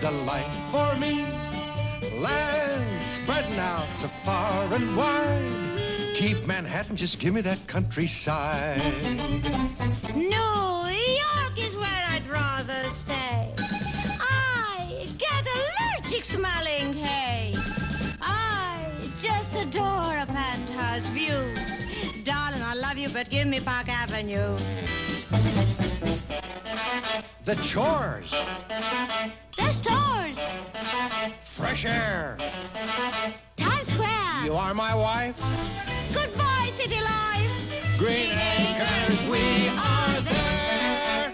delight for me. Land spreading out so far and wide. Keep Manhattan, just give me that countryside. New York is where I'd rather stay. I get allergic smelling hay. I just adore a penthouse view. Darling, I love you, but give me Park Avenue. The chores. The stores. Fresh air. Times Square. You are my wife. Goodbye, city life. Green Acres, we are there.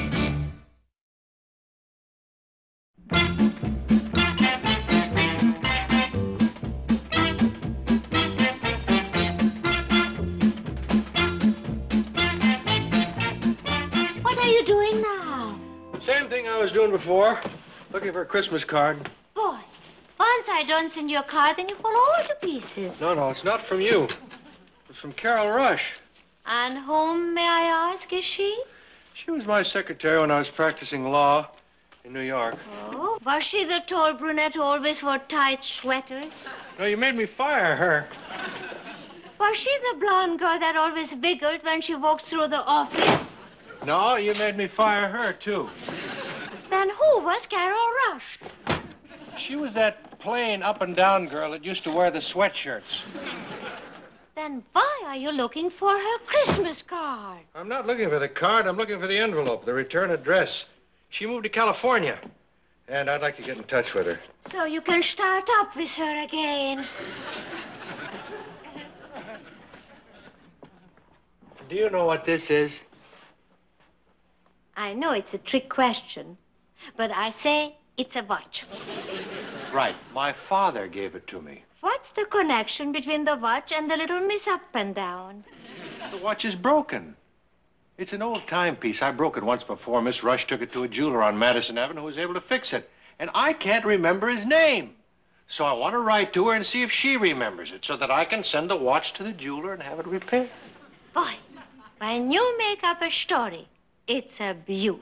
What are you doing now? Same thing I was doing before. Looking for a Christmas card. Boy, once I don't send you a card, then you fall all to pieces. No, it's not from you. It's from Carol Rush. And whom, may I ask, is she? She was my secretary when I was practicing law in New York. Oh, was she the tall brunette who always wore tight sweaters? No, you made me fire her. Was she the blonde girl that always giggled when she walked through the office? No, you made me fire her, too. Then who was Carol Rush? She was that plain up-and-down girl that used to wear the sweatshirts. Then why are you looking for her Christmas card? I'm not looking for the card. I'm looking for the envelope, the return address. She moved to California, and I'd like to get in touch with her. So you can start up with her again. Do you know what this is? I know it's a trick question, but I say it's a watch. Right. My father gave it to me. What's the connection between the watch and the little Miss Up and Down? The watch is broken. It's an old timepiece. I broke it once before. Miss Rush took it to a jeweler on Madison Avenue who was able to fix it. And I can't remember his name. So I want to write to her and see if she remembers it so that I can send the watch to the jeweler and have it repaired. Boy, when you make up a story, it's a beaut.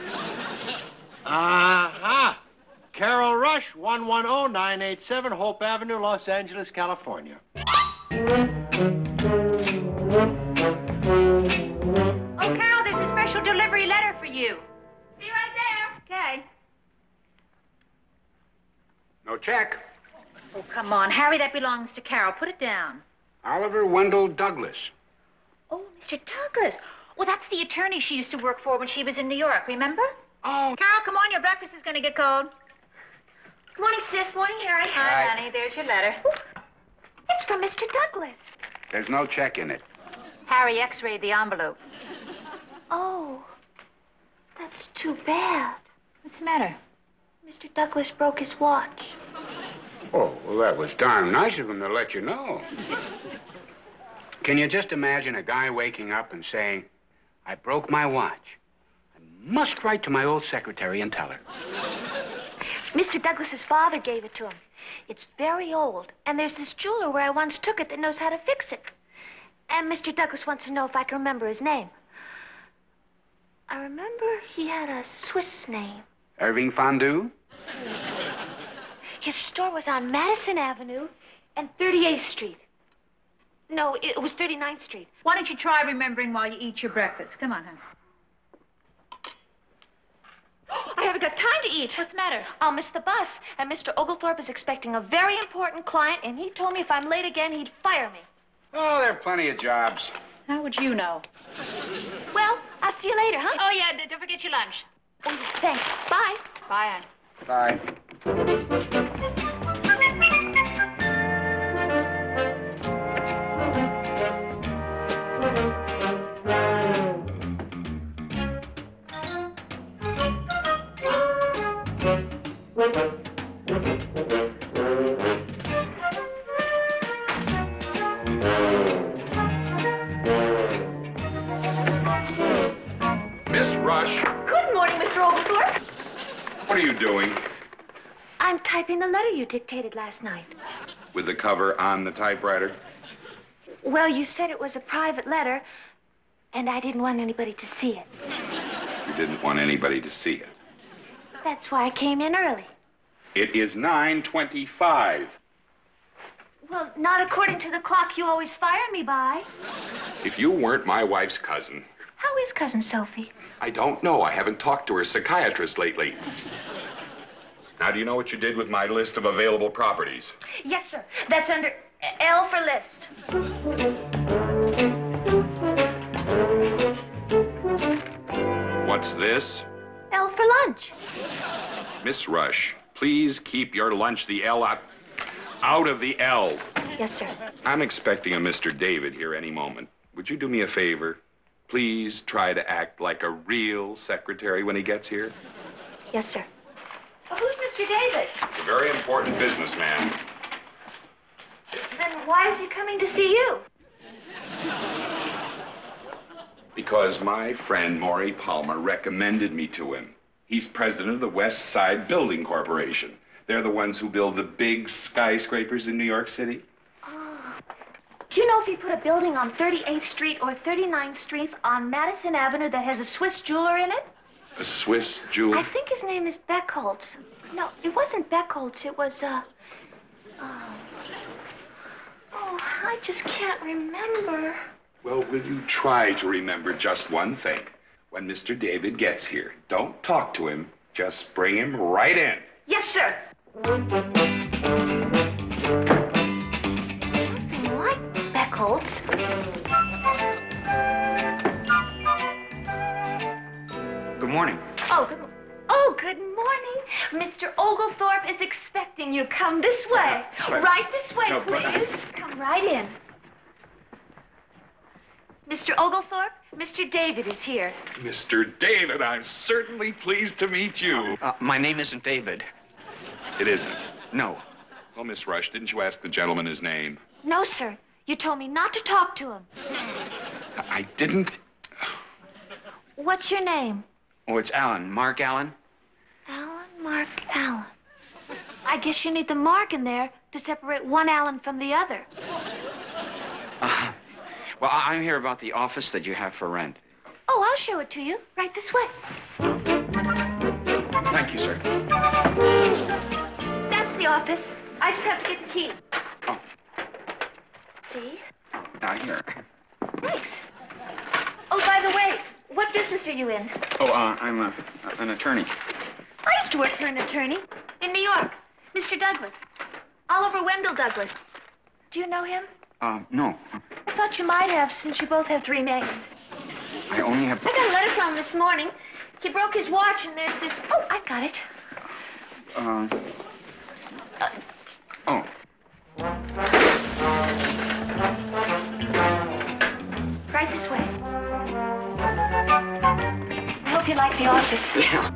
Uh-huh. Carol Rush, 110987 Hope Avenue, Los Angeles, California. Oh, Carol, there's a special delivery letter for you. Be right there. Okay. No check. Oh, come on, Harry, that belongs to Carol. Put it down. Oliver Wendell Douglas. Oh, Mr. Douglas. Well, that's the attorney she used to work for when she was in New York, remember? Oh. Carol, come on, your breakfast is going to get cold. Good morning, sis. Morning, Harry. Hi, honey. There's your letter. It's from Mr. Douglas. There's no check in it. Harry x-rayed the envelope. Oh, that's too bad. What's the matter? Mr. Douglas broke his watch. Oh, well, that was darn nice of him to let you know. Can you just imagine a guy waking up and saying, I broke my watch. I must write to my old secretary and tell her. Mr. Douglas's father gave it to him. It's very old, and there's this jeweler where I once took it that knows how to fix it. And Mr. Douglas wants to know if I can remember his name. I remember he had a Swiss name. Irving Fondue? His store was on Madison Avenue and 38th Street. No, it was 39th Street. Why don't you try remembering while you eat your breakfast? Come on, honey. I haven't got time to eat. What's the matter? I'll miss the bus, and Mr. Oglethorpe is expecting a very important client, and he told me if I'm late again, he'd fire me. Oh, there are plenty of jobs. How would you know? Well, I'll see you later, huh? Oh, yeah, don't forget your lunch. Oh, yeah, thanks. Bye. Bye, honey. Bye. Miss Rush, Good morning, Mr. Oglethorpe. what are you doing? I'm typing the letter you dictated last night. With the cover on the typewriter? Well, you said it was a private letter, and I didn't want anybody to see it. You didn't want anybody to see it. That's why I came in early. It is 9:25. Well, not according to the clock you always fire me by. If you weren't my wife's cousin. How is Cousin Sophie? I don't know. I haven't talked to her psychiatrist lately. Now, do you know what you did with my list of available properties? Yes, sir. That's under L for list. What's this? L for lunch. Miss Rush, please keep your lunch, the L, out of the L. Yes, sir. I'm expecting a Mr. David here any moment. Would you do me a favor? Please try to act like a real secretary when he gets here. Yes, sir. Well, who's Mr. David? A very important businessman. Then why is he coming to see you? Because my friend Maury Palmer recommended me to him. He's president of the West Side Building Corporation. They're the ones who build the big skyscrapers in New York City. Oh. Do you know if he put a building on 38th Street or 39th Street on Madison Avenue that has a Swiss jeweler in it? A Swiss jeweler? I think his name is Beckholtz. No, it wasn't Beckholtz. It was, I just can't remember. Well, will you try to remember just one thing? When Mr. David gets here, don't talk to him. Just bring him right in. Yes, sir. Something like Beckholtz. Good morning. Oh, good morning. Mr. Oglethorpe is expecting you. Come this way. Right this way, please. Come right in. Mr. Oglethorpe, Mr. David is here. Mr. David, I'm certainly pleased to meet you. My name isn't David. It isn't. No. Well, Miss Rush, didn't you ask the gentleman his name? No, sir. You told me not to talk to him. I didn't. What's your name? Oh, it's Allen. Mark Allen. Mark Allen. I guess you need the mark in there to separate one Allen from the other. Well, I'm here about the office that you have for rent. Oh, I'll show it to you. Right this way. Thank you, sir. That's the office. I just have to get the key. Oh. See? Now, here. Thanks. Oh, by the way, what business are you in? Oh, I'm an attorney. I used to work for an attorney in New York. Mr. Douglas. Oliver Wendell Douglas. Do you know him? No. I thought you might have, since you both have three names. I only have... I got a letter from him this morning. He broke his watch, and there's this... Oh, I got it. Oh. Right this way. I hope you like the office. Yeah.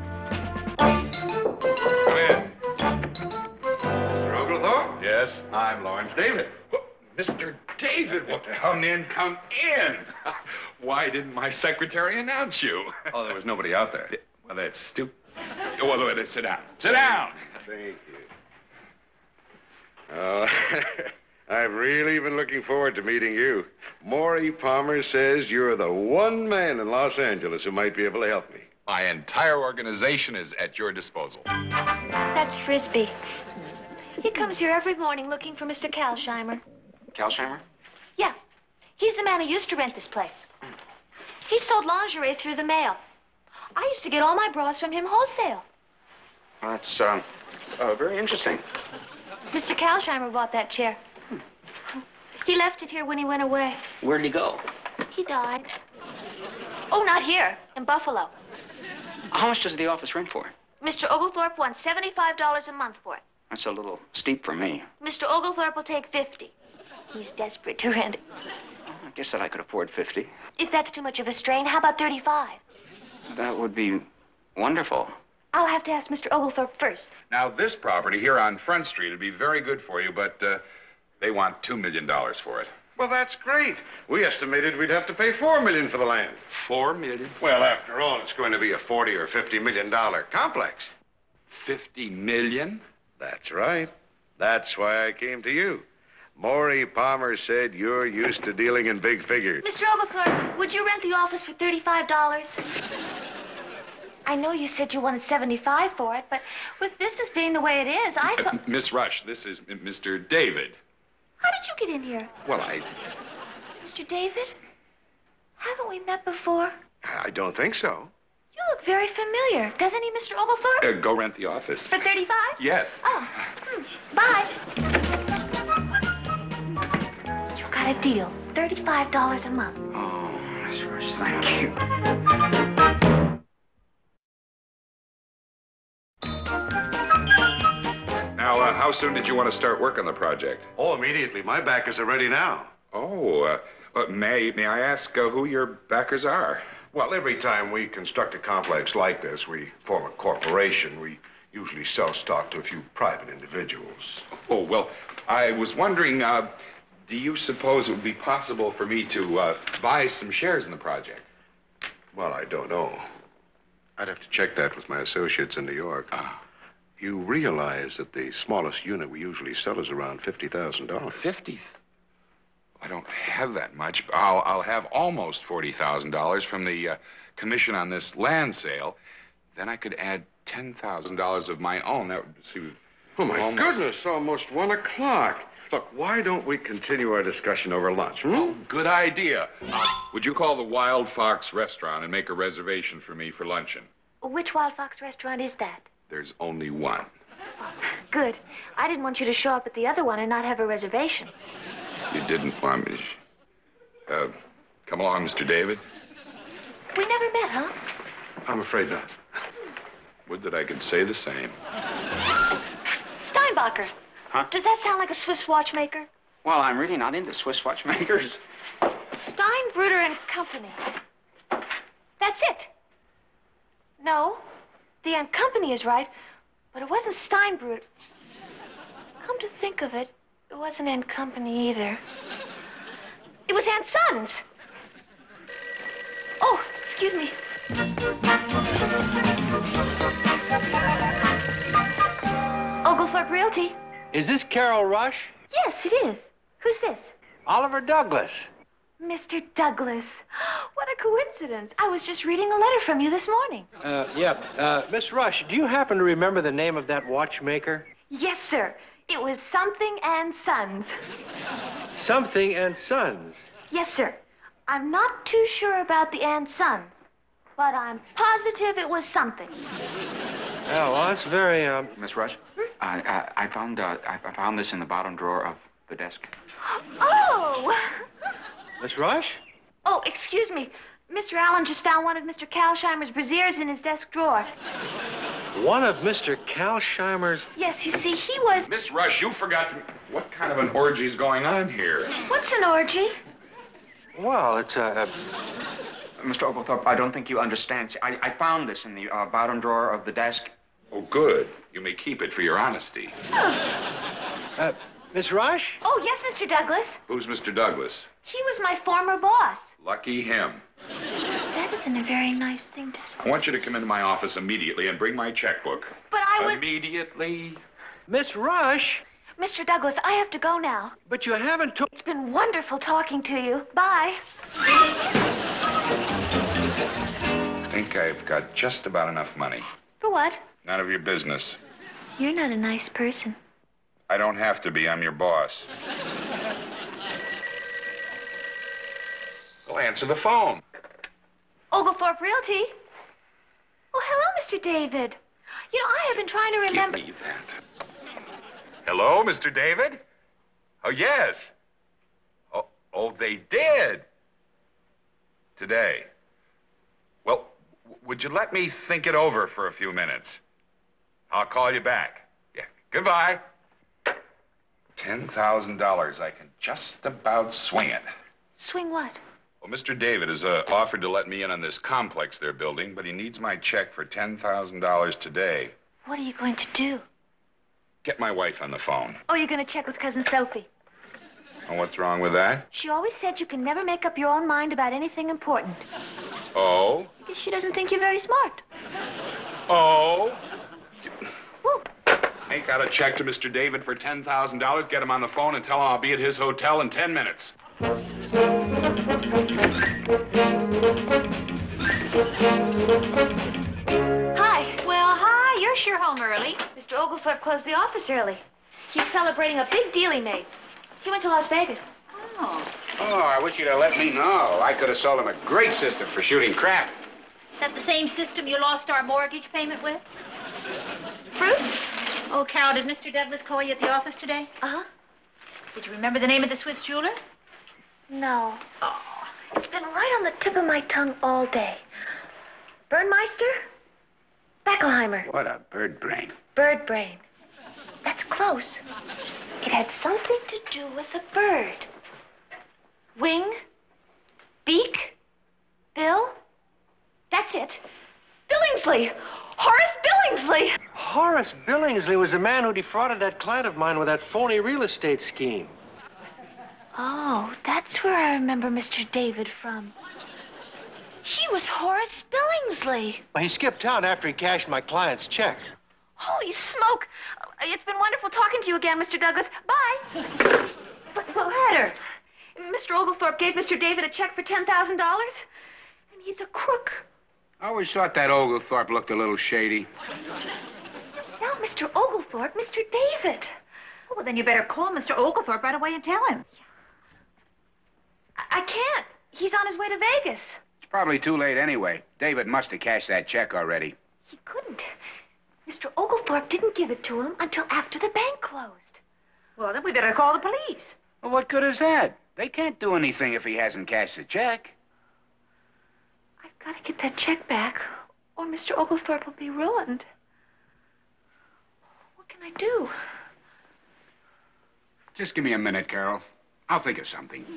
Come in. Mr. Oglethorpe? Yes, I'm Lawrence David. Mr. David, well, come in, come in. Why didn't my secretary announce you? Oh, there was nobody out there. Well, that's stupid. Well, sit down. Sit down. Thank you. Oh, I've really been looking forward to meeting you. Maury Palmer says you're the one man in Los Angeles who might be able to help me. My entire organization is at your disposal. That's Frisbee. He comes here every morning looking for Mr. Kalsheimer. Kalsheimer? Yeah. He's the man who used to rent this place. He sold lingerie through the mail. I used to get all my bras from him wholesale. Well, that's, very interesting. Mr. Kalsheimer bought that chair. He left it here when he went away. Where'd he go? He died. Oh, not here. In Buffalo. How much does the office rent for? Mr. Oglethorpe wants $75 a month for it. That's a little steep for me. Mr. Oglethorpe will take $50. He's desperate to rent it. I guess that I could afford 50. If that's too much of a strain, how about 35? That would be wonderful. I'll have to ask Mr. Oglethorpe first. Now, this property here on Front Street would be very good for you, but they want $2 million for it. Well, that's great. We estimated we'd have to pay $4 million for the land. $4 million? Well, after all, it's going to be a $40 or $50 million complex. $50 million? That's right. That's why I came to you. Maury Palmer said you're used to dealing in big figures. Mr. Oglethorpe, would you rent the office for $35? I know you said you wanted 75 for it, but with business being the way it is, I thought... Miss Rush, this is Mr. David. How did you get in here? Well, Mr. David? Haven't we met before? I don't think so. You look very familiar. Doesn't he, Mr. Oglethorpe? Go rent the office. For 35? Yes. Oh, bye. You got a deal. $35 a month. Oh, Miss Rush, thank you. Now, how soon did you want to start work on the project? Oh, immediately. My backers are ready now. Oh, may I ask who your backers are? Well, every time we construct a complex like this, we form a corporation. We usually sell stock to a few private individuals. Oh, well, I was wondering, do you suppose it would be possible for me to buy some shares in the project? Well, I don't know. I'd have to check that with my associates in New York. You realize that the smallest unit we usually sell is around $50,000. 50? I don't have that much. I'll have almost $40,000 from the commission on this land sale. Then I could add $10,000 of my own. That would see. Oh, my goodness, almost 1 o'clock. Look, why don't we continue our discussion over lunch, Oh, good idea. Would you call the Wild Fox restaurant and make a reservation for me for luncheon? Which Wild Fox restaurant is that? There's only one. Oh, good. I didn't want you to show up at the other one and not have a reservation. You didn't want me to... come along, Mr. David. We never met, huh? I'm afraid not. Would that I could say the same. Steinbacher. Huh? Does that sound like a Swiss watchmaker? Well, I'm really not into Swiss watchmakers. Steinbruder and Company. That's it. No, the and Company is right, but it wasn't Steinbruder. Come to think of it, it wasn't and Company either. It was and Sons. Oh, excuse me. Oglethorpe Realty. Is this Carol Rush? Yes, it is. Who's this? Oliver Douglas. Mr. Douglas. What a coincidence. I was just reading a letter from you this morning. Miss Rush, do you happen to remember the name of that watchmaker? Yes, sir. It was Something and Sons. Something and Sons. Yes, sir. I'm not too sure about the and Sons, but I'm positive it was something. Oh, well, that's very, Miss Rush, I found this in the bottom drawer of the desk. Oh! Miss Rush? Oh, excuse me. Mr. Allen just found one of Mr. Kalsheimer's brassieres in his desk drawer. One of Mr. Kalsheimer's... Yes, you see, he was... Miss Rush, you forgot to... What kind of an orgy is going on here? What's an orgy? Well, it's Mr. Oglethorpe, I don't think you understand. See, I found this in the bottom drawer of the desk. Oh, good. You may keep it for your honesty. Miss Rush? Oh, yes, Mr. Douglas. Who's Mr. Douglas? He was my former boss. Lucky him. That isn't a very nice thing to say. I want you to come into my office immediately and bring my checkbook. But I was... Immediately? Miss Rush? Mr. Douglas, I have to go now. But you haven't told... It's been wonderful talking to you. Bye. I think I've got just about enough money. For what? None of your business. You're not a nice person. I don't have to be. I'm your boss. Well, answer the phone. Oglethorpe Realty. Oh, hello, Mr. David. You know, I have been trying to remember... Give me that. Hello, Mr. David? Oh, yes. Oh, they did. Today. Well, would you let me think it over for a few minutes? I'll call you back. Yeah, goodbye. $10,000. I can just about swing it. Swing what? Well, Mr. David has offered to let me in on this complex they're building, but he needs my check for $10,000 today. What are you going to do? Get my wife on the phone. Oh, you're going to check with Cousin Sophie. Oh, what's wrong with that? She always said you can never make up your own mind about anything important. Oh? Because she doesn't think you're very smart. Oh? Whoa. Make out a check to Mr. David for $10,000, get him on the phone, and tell him I'll be at his hotel in 10 minutes. home early. Mr. Oglethorpe closed the office early. He's celebrating a big deal he made. He went to Las Vegas. Oh, I wish you'd have let me know. I could have sold him a great system for shooting crap. Is that the same system you lost our mortgage payment with? Fruit? Oh, Carol, did Mr. Douglas call you at the office today? Uh-huh. Did you remember the name of the Swiss jeweler? No. Oh. It's been right on the tip of my tongue all day. Bernmeister? Beckelheimer. What a bird brain. Bird brain. That's close. It had something to do with a bird. Wing? Beak? Bill? That's it. Billingsley! Horace Billingsley! Horace Billingsley was the man who defrauded that client of mine with that phony real estate scheme. Oh, that's where I remember Mr. David from. He was Horace Billingsley. He skipped town after he cashed my client's check. Holy smoke! It's been wonderful talking to you again, Mr. Douglas. Bye. What's the matter? Mr. Oglethorpe gave Mr. David a check for $10,000, and he's a crook. I always thought that Oglethorpe looked a little shady. Not Mr. Oglethorpe, Mr. David. Oh, well, then you better call Mr. Oglethorpe right away and tell him. I can't. He's on his way to Vegas. It's probably too late anyway. David must have cashed that check already. He couldn't. Mr. Oglethorpe didn't give it to him until after the bank closed. Well, then we better call the police. Well, what good is that? They can't do anything if he hasn't cashed the check. I've got to get that check back, or Mr. Oglethorpe will be ruined. What can I do? Just give me a minute, Carol. I'll think of something.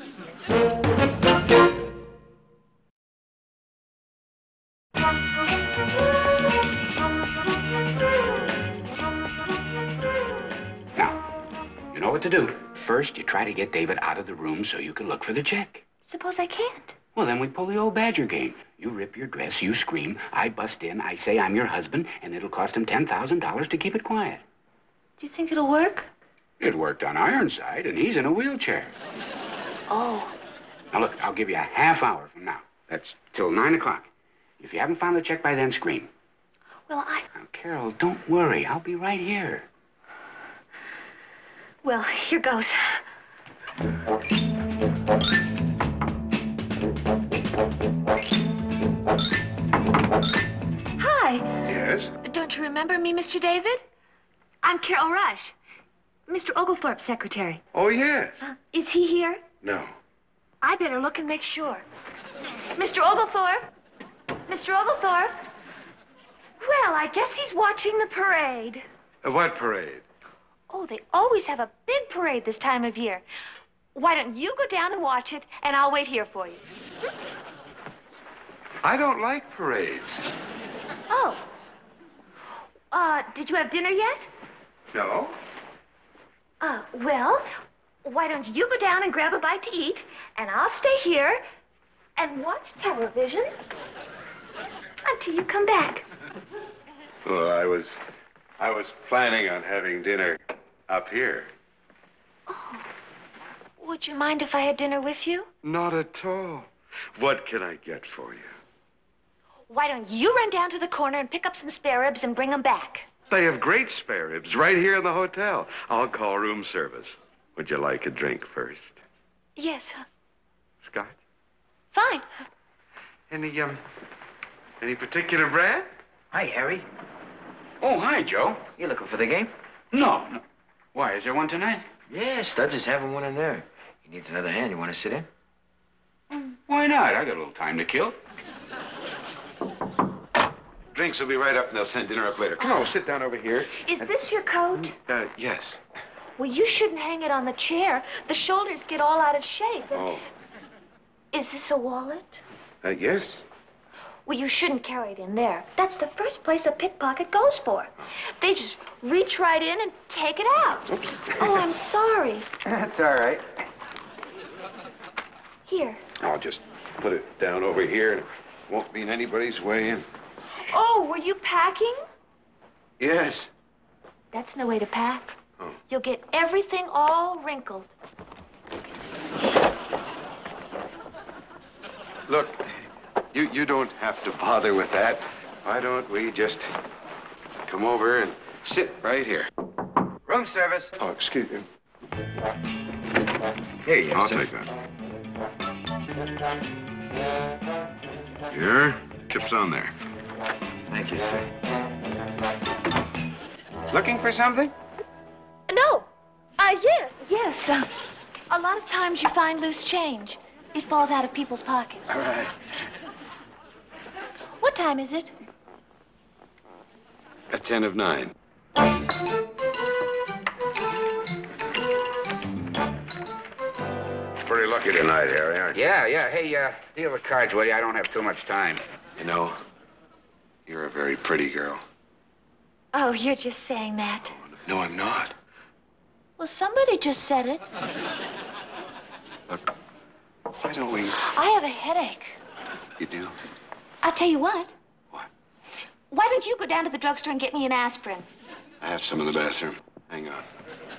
Now, you know what to do. First, you try to get David out of the room so you can look for the check. Suppose I can't. Well, then we pull the old Badger game. You rip your dress, you scream, I bust in, I say I'm your husband, and it'll cost him $10,000 to keep it quiet. Do you think it'll work? It worked on Ironside, and he's in a wheelchair. Oh. Now, look, I'll give you a half hour from now. That's till 9 o'clock. If you haven't found the check by then, scream. Well, Now, Carol, don't worry. I'll be right here. Well, here goes. Hi. Yes? Don't you remember me, Mr. David? I'm Carol Rush, Mr. Oglethorpe's secretary. Oh, yes. Is he here? No. I better look and make sure. Mr. Oglethorpe? Mr. Oglethorpe? Well, I guess he's watching the parade. What parade? Oh, they always have a big parade this time of year. Why don't you go down and watch it, and I'll wait here for you. I don't like parades. Oh. Did you have dinner yet? No. Well, why don't you go down and grab a bite to eat, and I'll stay here and watch television until you come back. Well, I was planning on having dinner up here. Oh. Would you mind if I had dinner with you? Not at all. What can I get for you? Why don't you run down to the corner and pick up some spare ribs and bring them back? They have great spare ribs right here in the hotel. I'll call room service. Would you like a drink first? Yes. Scotch? Fine. Any particular brand? Hi, Harry. Oh, hi, Joe. You looking for the game? No. Why, is there one tonight? Yeah, Studs is having one in there. He needs another hand. You want to sit in? Why not? I got a little time to kill. Drinks will be right up and they'll send dinner up later. Come on, we'll sit down over here. Is this your coat? Yes. Well, you shouldn't hang it on the chair. The shoulders get all out of shape. Oh. Is this a wallet? Yes. Well, you shouldn't carry it in there. That's the first place a pickpocket goes for. They just reach right in and take it out. Oops. Oh, I'm sorry. That's all right. Here. I'll just put it down over here and it won't be in anybody's way. And Oh, were you packing? yes. That's no way to pack. Oh. You'll get everything all wrinkled. Look, you don't have to bother with that. Why don't we just come over and Sit right here. Room service. Oh, excuse me. Here you I'll sir. take that. Here, chips on there. Thank you, sir. Looking for something? No. Yes. A lot of times you find loose change. It falls out of people's pockets. All right. What time is it? At 10 of 9. Pretty lucky tonight, Harry, aren't you? Yeah. Hey, deal the cards, will you? I don't have too much time. You know, you're a very pretty girl. Oh, you're just saying that. No, I'm not. Well, somebody just said it. Look, why don't we... I have a headache. You do? I'll tell you what. What? Why don't you go down to the drugstore and get me an aspirin? I have some in the bathroom. Hang on.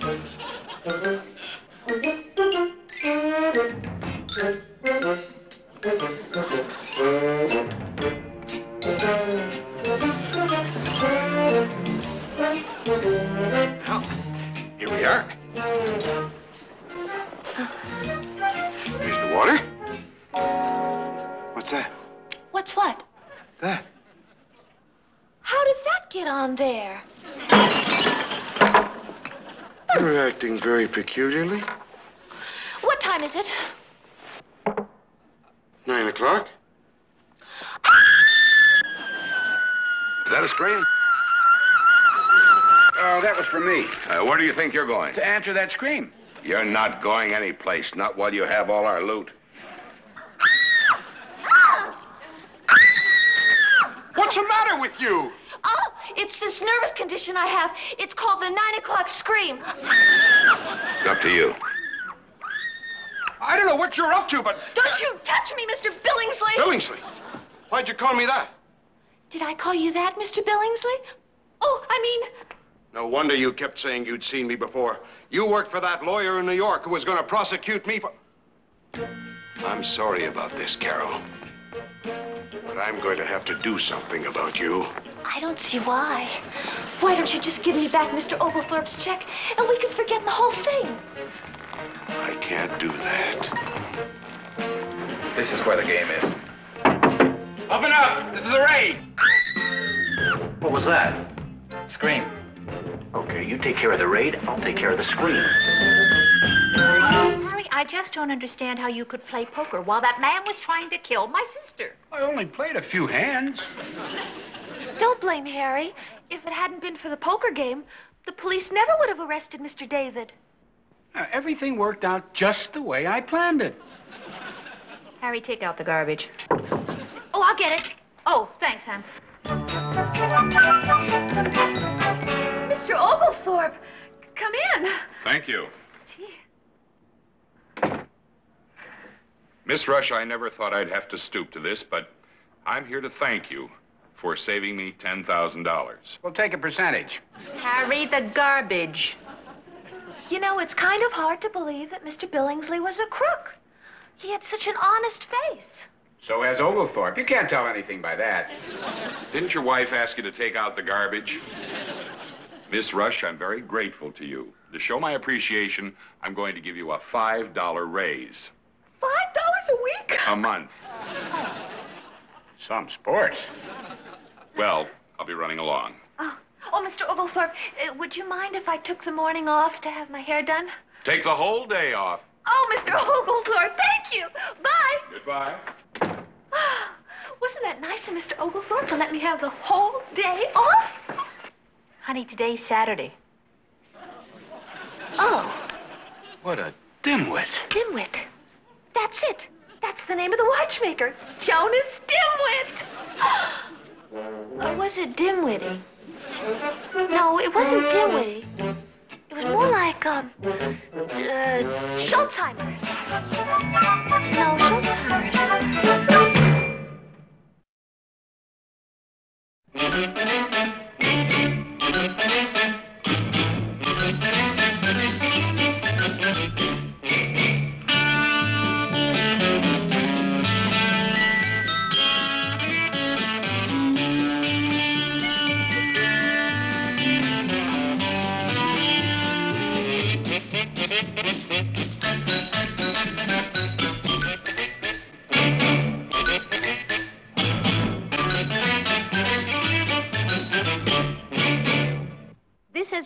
Well, here we are. Here's the water. What's that? What's what? That. How did that get on there? You're acting very peculiarly. What time is it? 9 o'clock. Is that a scream? Oh, that was for me. Where do you think you're going? To answer that scream. You're not going anyplace, not while you have all our loot. What's the matter with you? Oh, it's this nervous condition I have. It's called the 9 o'clock scream. It's up to you. I don't know what you're up to, but... Don't you touch me, Mr. Billingsley. Billingsley? Why'd you call me that? Did I call you that, Mr. Billingsley? Oh, I mean... No wonder you kept saying you'd seen me before. You worked for that lawyer in New York who was going to prosecute me for... I'm sorry about this, Carol. But I'm going to have to do something about you. I don't see why. Why don't you just give me back Mr. Oglethorpe's check and we can forget the whole thing? I can't do that. This is where the game is. Open up! This is a raid! What was that? Scream. Okay, you take care of the raid, I'll take care of the screen. Harry, I just don't understand how you could play poker while that man was trying to kill my sister. I only played a few hands. Don't blame Harry. If it hadn't been for the poker game, the police never would have arrested Mr. David. Everything worked out just the way I planned it. Harry, take out the garbage. Oh, I'll get it. Oh, thanks, hon. Mr. Oglethorpe, come in. Thank you. Gee. Miss Rush, I never thought I'd have to stoop to this, but I'm here to thank you for saving me $10,000. We'll take a percentage. Harry, the garbage. You know, it's kind of hard to believe that Mr. Billingsley was a crook. He had such an honest face. So has Oglethorpe. You can't tell anything by that. Didn't your wife ask you to take out the garbage? Miss Rush, I'm very grateful to you. To show my appreciation, I'm going to give you a $5 raise. $5 a week? A month. Some sports. Well, I'll be running along. Oh, Mr. Oglethorpe, would you mind if I took the morning off to have my hair done? Take the whole day off. Oh, Mr. Oglethorpe, thank you. Bye. Goodbye. Wasn't that nice of Mr. Oglethorpe to let me have the whole day off? Honey, today's Saturday. Oh, What a dimwit. Dimwit. That's it. That's the name of the watchmaker. Jonas Dimwit. Or was it Dimwitty? No, it wasn't Dimwitty. It was more like, Schultzheimer. No, Schultzheimer.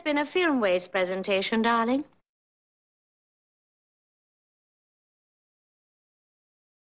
been a film waste presentation, darling.